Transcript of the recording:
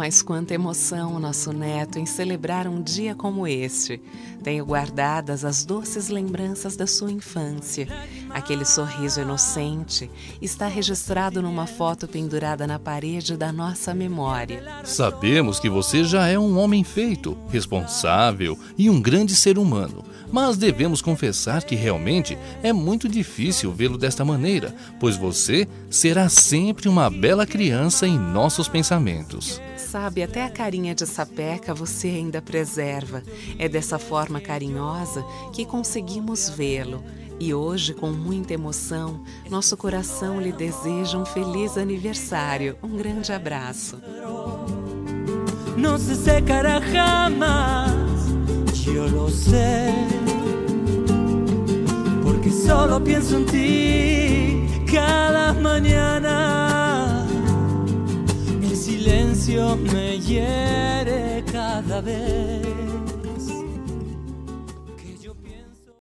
Mas quanta emoção, nosso neto, em celebrar um dia como este. Tenho guardadas as doces lembranças da sua infância. Aquele sorriso inocente está registrado numa foto pendurada na parede da nossa memória. Sabemos que você já é um homem feito, responsável e um grande ser humano. Mas devemos confessar que realmente é muito difícil vê-lo desta maneira, pois você será sempre uma bela criança em nossos pensamentos. Sabe, até a carinha de sapeca você ainda preserva. É dessa forma carinhosa que conseguimos vê-lo. E hoje, com muita emoção, nosso coração lhe deseja um feliz aniversário. Um grande abraço. No se secará jamás, yo lo sé, porque solo pienso en ti cada mañana. El silencio me hiere cada vez.